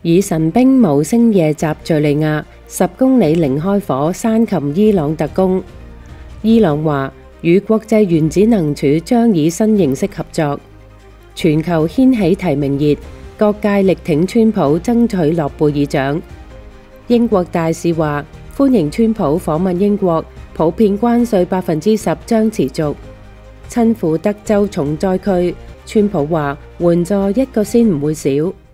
以神兵無聲夜襲敘利亞，10公里零開火生擒伊朗特工。伊朗話與國際原子能處將以新形式合作。全球掀起提名熱，各界力挺川普爭取諾貝爾獎。英國大使話歡迎川普訪問英國，普遍關稅10%將持續。親赴德州重災區，川普話援助一個先唔會少。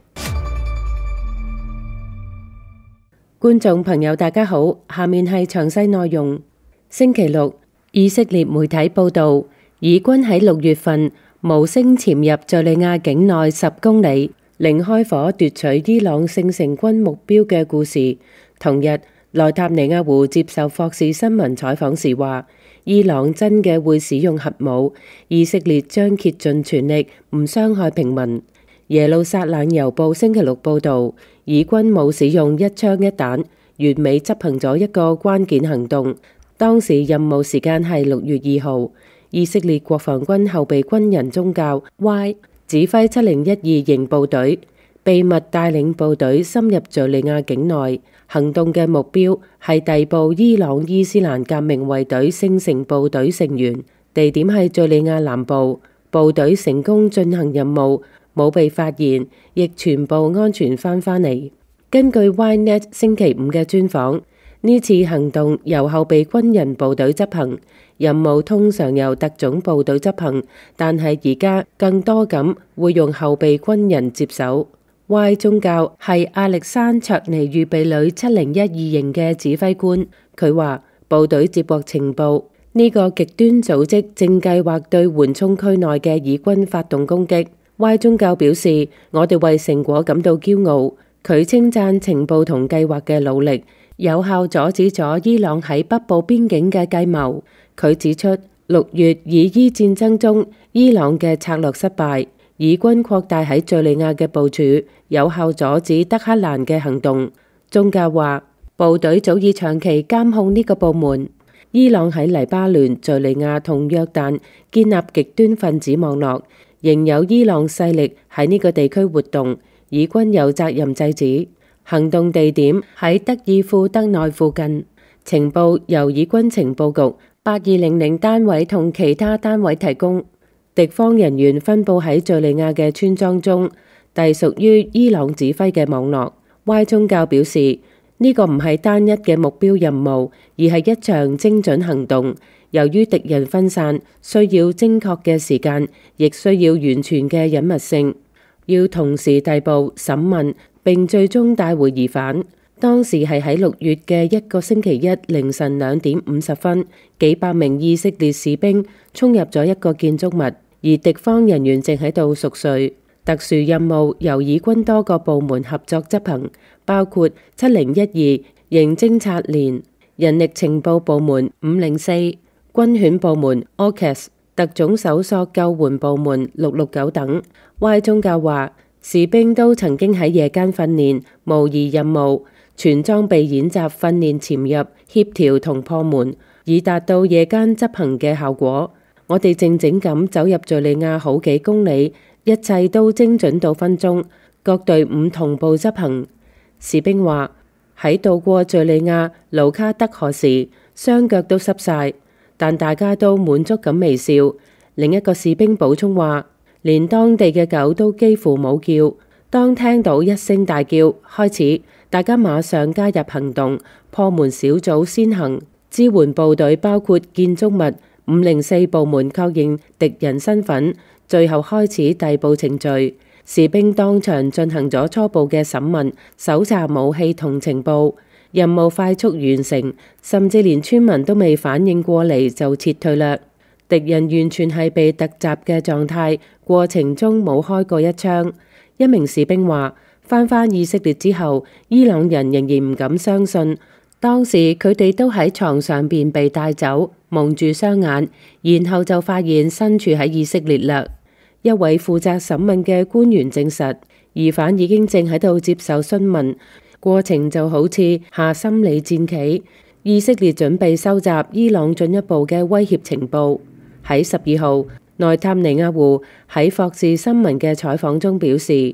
觀眾朋友大家好，下面係詳細內容。星期六，以色列媒體報道，以軍喺6月份無聲潛入敘利亞境內10公里，零開火奪取伊朗聖城軍目標嘅故事。同日，內塔尼亞胡接受霍士新聞採訪時話，伊朗真嘅會使用核武，以色列將竭盡全力唔傷害平民。耶路撒冷郵報星期六報道，以軍冇使用一槍一彈，完美執行咗一個關鍵行動。當時任務時間係6月2號。以色列國防軍後備軍人宗教 Y 指揮7012營部隊，秘密帶領部隊深入敘利亞境內。行動嘅目標係逮捕伊朗伊斯蘭革命衛隊聖城部隊成員，地點係敘利亞南部。部隊成功進行任務，冇被發現，亦全部安全返嚟。根據 Ynet 星期五嘅專訪，呢次行動由後備軍人部隊執行，任務通常由特種部隊執行，但係而家更多咁會用後備軍人接手。Y 宗教係亞歷山卓尼預備旅7012營嘅指揮官，佢話部隊接獲情報，呢個極端組織正計劃對緩衝區內嘅以軍發動攻擊。Y 宗教表示，我哋為成果感到驕傲。佢稱讚情報同計劃嘅努力，有效阻止咗伊朗喺北部邊境嘅計謀。佢指出，6月以伊戰爭中伊朗嘅策略失敗，以軍擴大喺敘利亞嘅部署，有效阻止德黑蘭嘅行動。宗教話，部隊早已長期監控呢個部門。伊朗喺黎巴嫩、敘利亞同約旦建立極端分子網絡，仍有伊朗勢力喺呢個地區活動，以軍有責任制止。行動地點喺德爾庫德內附近，情報由以軍情報局8200單位同其他單位提供。敵方人員分佈喺敘利亞嘅村莊中，隸屬於伊朗指揮嘅網絡。Y 宗教表示，呢個唔係單一嘅目標任務，而係一場精準行動。由於敵人分散，需要精確嘅時間，亦需要完全嘅隱密性，要同時逮捕、審問並最終帶回疑犯。當時係喺6月嘅一個星期一凌晨2點50分，幾百名以色列士兵衝入咗一個建築物，而敵方人員正喺度熟睡。特殊任務由以軍多個部門合作執行，包括7012營偵察連、人力情報部門504、軍犬部門 AUKUS、特種搜索救援部門669等。Y 宗教話，士兵都曾經喺夜間訓練、模擬任務、全裝備演習訓練潛入、協調同破門，以達到夜間執行嘅效果。我哋靜靜咁走入敘利亞好幾公里，一切都精準到分鐘，各隊伍同步執行。士兵話，喺渡過敘利亞盧卡德河時，雙腳都濕晒，但大家都滿足咁微笑。另一個士兵補充話，連當地嘅狗都幾乎冇叫。當聽到一聲大叫，開始，大家馬上加入行動，破門小組先行，支援部隊包括建築物504部門確認敵人身份，最後開始逮捕程序。士兵當場進行咗初步嘅審問，搜查武器同情報，任務快速完成，甚至連村民都未反應過嚟就撤退啦。敵人完全係被突襲嘅狀態，過程中冇開過一槍。一名士兵話，返以色列之後，伊朗人仍然唔敢相信，當時佢哋都喺床上邊被帶走，蒙住雙眼，然後就發現身處喺以色列啦。一位負責審問嘅官員證實，疑犯已經正喺度接受詢問，過程就好似下心理戰棋。以色列準備收集伊朗進一步嘅威脅情報。喺12號，內塔尼亞胡喺霍士新聞嘅採訪中表示，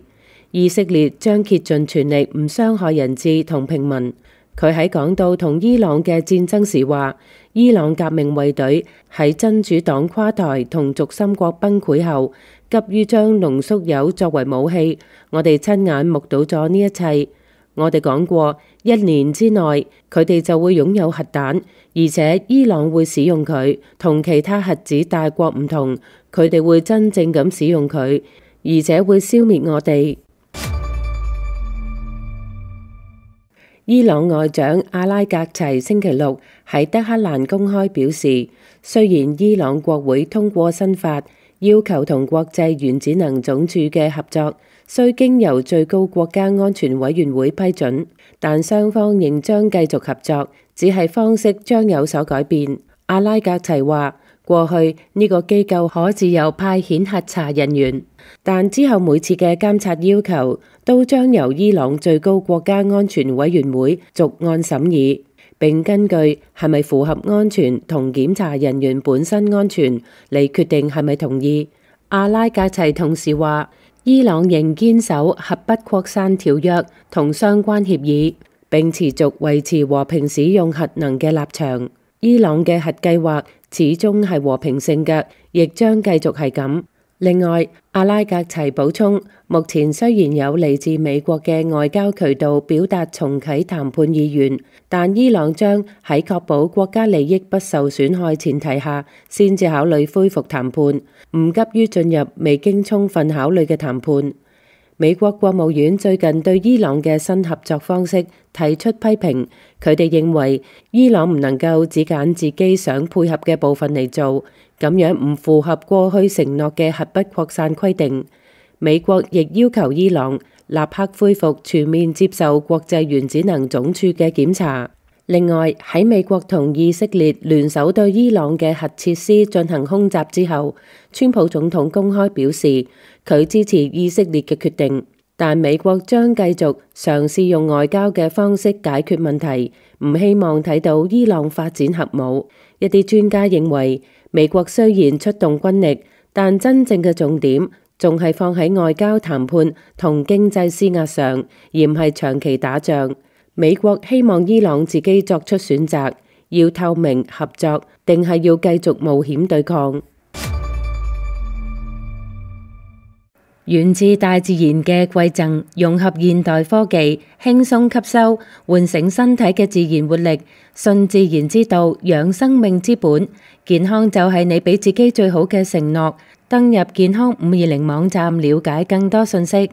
以色列將竭盡全力唔傷害人質同平民。佢喺講到同伊朗嘅戰爭時話，伊朗革命衛隊喺真主黨垮台同軸心國崩潰後，急於將濃縮鈾作為武器。我哋親眼目睹咗呢一切。我哋講過，1年之內佢哋就會擁有核彈，而且伊朗會使用佢。同其他核子大國唔同，佢哋會真正咁使用佢，而且會消滅我哋。伊朗外長阿拉格齊星期六喺德黑蘭公開表示，雖然伊朗國會通過新法，要求同國際原子能總署嘅合作須經由最高國家安全委員會批准，但雙方仍將繼續合作，只係方式將有所改變。阿拉格齊話，過去呢個機構可自由派遣核查人員，但之後每次嘅監察要求都將由伊朗最高國家安全委員會逐案審議，並根據係咪符合安全同檢查人員本身安全嚟決定係咪同意。阿拉格齊同時話，伊朗仍堅守核不擴散條約同相關協議，並持續維持和平使用核能嘅立場。伊朗嘅核計劃始終係和平性嘅，亦將繼續係咁。另外，阿拉格齊補充，目前雖然有嚟自美國嘅外交渠道表達重啟談判意願，但伊朗將喺確保國家利益不受損害前提下，先至考慮恢復談判，唔急於進入未經充分考慮嘅談判。美國國務院最近對伊朗嘅新合作方式提出批評，佢哋認為伊朗唔能夠只揀自己想配合嘅部分嚟做，咁樣唔符合過去承諾嘅核不擴散規定。美國亦要求伊朗立刻恢復全面接受國際原子能總署嘅檢查。另外，喺美國同以色列聯手對伊朗嘅核設施進行空襲之後，川普總統公開表示佢支持以色列嘅決定，但美國將繼續嘗試用外交嘅方式解決問題，唔希望睇到伊朗發展核武。一啲專家認為，美國雖然出動軍力，但真正嘅重點仲係放喺外交談判同經濟施壓上，而唔係長期打仗。美國希望伊朗自己作出選擇，要透明合作，定係要繼續冒險對抗。源自大自然嘅饋贈，融合現代科技，輕鬆吸收，喚醒身體嘅自然活力。順自然之道，養生命之本。健康就係你俾自己最好嘅承諾。登入健康520網站，了解更多信息。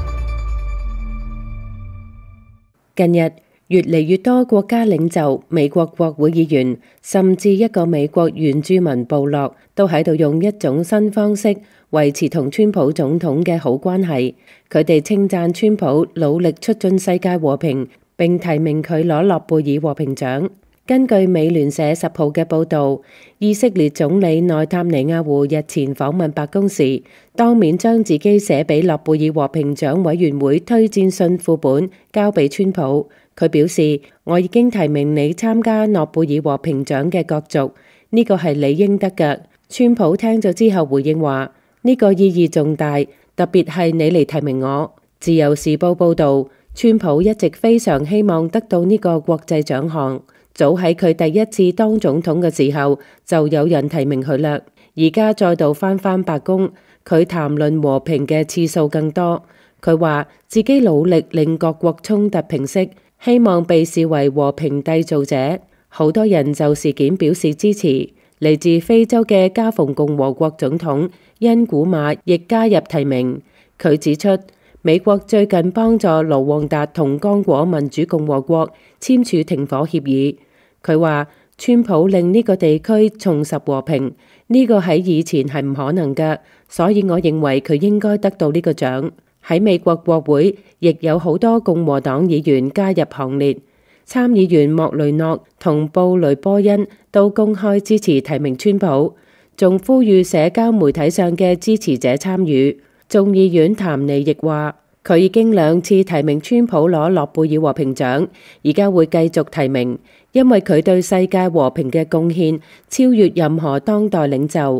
近日，越嚟越多國家領袖、美國國會議員，甚至一個美國原住民部落，都喺度用一種新方式維持同川普總統嘅好關係。佢哋稱讚川普努力促進世界和平，並提名佢攞諾貝爾和平獎。根據美聯社10號嘅報導，以色列總理內塔尼亞胡日前訪問白宮時，當面將自己寫俾諾貝爾和平獎委員會推薦信副本交俾川普。佢表示：我已經提名你參加諾貝爾和平獎嘅角逐，呢個係你應得嘅。川普聽咗之後回應話：呢個意義重大，特別係你嚟提名我。自由時報報導，川普一直非常希望得到呢個國際獎項。早喺佢第一次當總統嘅時候，就有人提名佢啦。而家再度返白宮，佢談論和平嘅次數更多。佢話自己努力令各國衝突平息，希望被視為和平締造者。好多人就事件表示支持。嚟自非洲嘅加蓬共和國總統恩古馬亦加入提名。佢指出，美國最近幫助盧旺達同剛果民主共和國簽署停火協議。佢話川普令呢個地區重拾和平，呢個喺以前係唔可能嘅，所以我認為佢應該得到呢個獎。喺美國國會亦有好多共和黨議員加入行列，參議員莫雷諾同布雷波恩都公開支持提名川普，仲呼籲社交媒體上嘅支持者參與。眾議院譚尼亦話，佢已經2次提名川普攞諾貝爾和平獎，而家會繼續提名，因為佢對世界和平嘅貢獻超越任何當代領袖。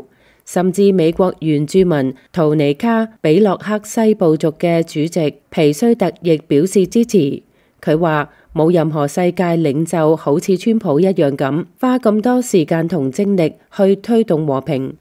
甚至美國原住民圖尼卡比洛克西部族嘅主席皮須特亦表示支持。佢話冇任何世界領袖好似川普一樣咁花咁多時間同精力去推動和平。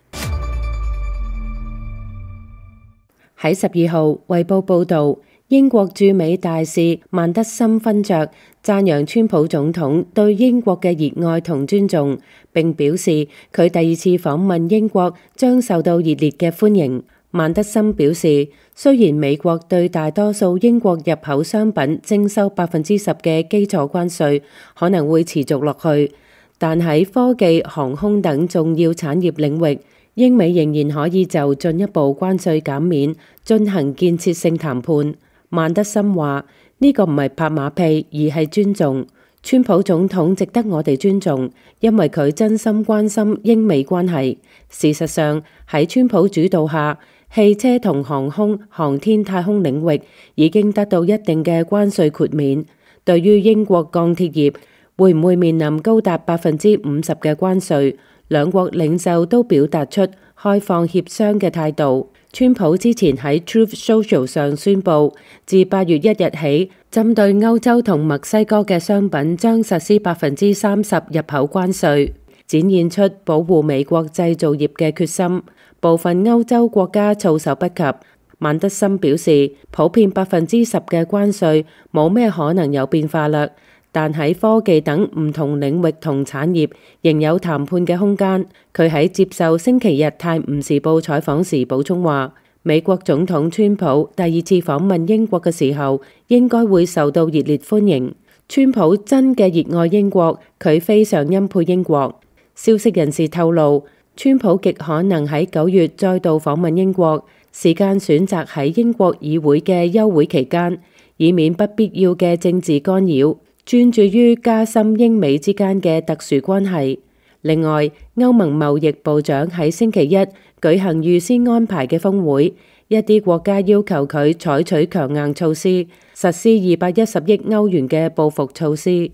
喺12號，《衛報》報導，英國駐美大使曼德森勳爵讚揚川普總統對英國嘅熱愛同尊重，並表示佢第二次訪問英國將受到熱烈嘅歡迎。曼德森表示，雖然美國對大多數英國入口商品徵收10%嘅基礎關稅可能會持續落去，但喺科技、航空等重要產業領域，英美仍然可以就進一步關稅減免進行建設性談判。曼德森話：呢個唔係拍馬屁，而係尊重。川普總統值得我哋尊重，因為佢真心關心英美關係。事實上，喺川普主導下，汽車同航空、航天、太空領域已經得到一定嘅關稅豁免。對於英國鋼鐵業會唔會面臨高達50%嘅關稅，兩國領袖都表達出開放協商嘅態度。川普之前喺 Truth Social 上宣布，自8月1日起，針對歐洲同墨西哥嘅商品將實施30%入口關稅，展現出保護美國製造業嘅決心。部分歐洲國家措手不及。曼德森表示，普遍10%嘅關稅冇咩可能有變化啦，但喺科技等唔同領域同產業仍有談判嘅空間。佢喺接受星期日《泰晤士報》採訪時補充話，美國總統川普第二次訪問英國嘅時候，應該會受到熱烈歡迎。川普真嘅熱愛英國，佢非常欽佩英國。消息人士透露，川普極可能喺9月再度訪問英國，時間選擇喺英國議會嘅休會期間，以免不必要嘅政治干擾，專注於加深英美之間嘅特殊關係。另外，歐盟貿易部長喺星期一舉行預先安排嘅峰會，一啲國家要求佢採取強硬措施，實施210億歐元嘅報復措施。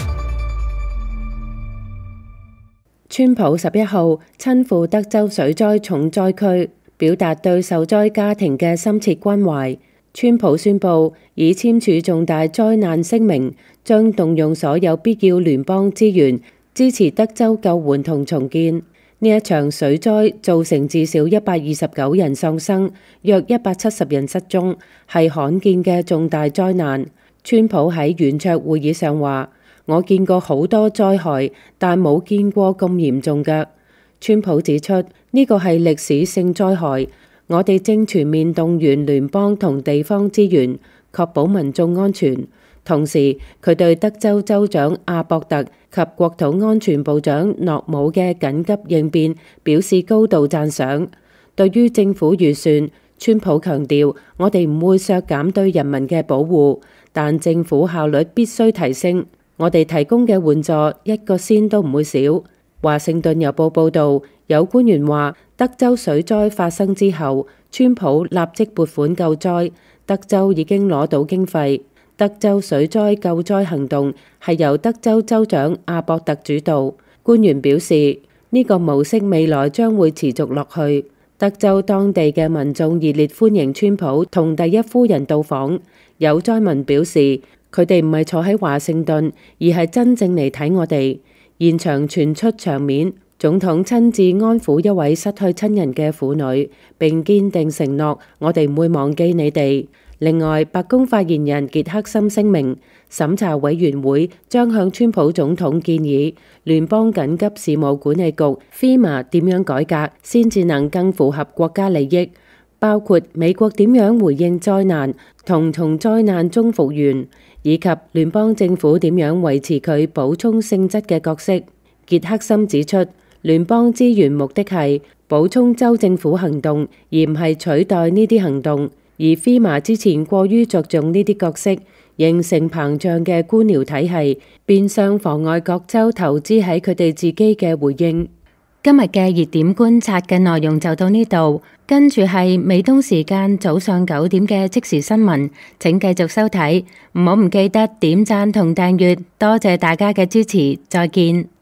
川普11號親赴德州水災重災區，表達對受災家庭嘅深切關懷。川普宣布已簽署重大災難聲明，將動用所有必要聯邦資源支持德州救援同重建。呢一場水災造成至少129人喪生，約170人失蹤，係罕見嘅重大災難。川普喺圓桌會議上話：我見過好多災害，但冇見過咁嚴重嘅。川普指出，呢個係歷史性災害，我哋正全面動員聯邦同地方資源，確保民眾安全。同時，佢對德州州長阿博特及國土安全部長諾姆嘅緊急應變表示高度讚賞。對於政府預算，川普強調：我哋唔會削減對人民嘅保護，但政府效率必須提升。我哋提供嘅援助一個仙都唔會少。華盛頓郵報報導，有官員話，德州水災發生之後，川普立即撥款救災，德州已經攞到經費。德州水災救災行動係由德州州長阿博特主導。官員表示，呢個模式未來將會持續落去。德州當地嘅民眾熱烈歡迎川普同第一夫人到訪。有災民表示，佢哋唔係坐喺華盛頓，而係真正嚟睇我哋。現場傳出場面，總統親自安撫一位失去親人嘅婦女，並堅定承諾：我哋唔會忘記你哋。另外，白宮發言人傑克森聲明，審查委員會將向川普總統建議聯邦緊急事務管理局 FEMA 點樣改革，先至能更符合國家利益，包括美國點樣回應災難同從災難中復原，以及聯邦政府點樣維持佢補充性質嘅角色。傑克森指出，聯邦資源目的係補充州政府行動，而唔係取代呢啲行動。而 FEMA 之前過於着重呢啲角色，形成膨脹嘅官僚體系，變相妨礙各州投資喺佢哋自己嘅回應。今日嘅熱點觀察嘅內容就到呢度，跟住係美東時間早上9點嘅即時新聞，請繼續收睇，唔好唔記得點讚同訂閱，多謝大家嘅支持，再見。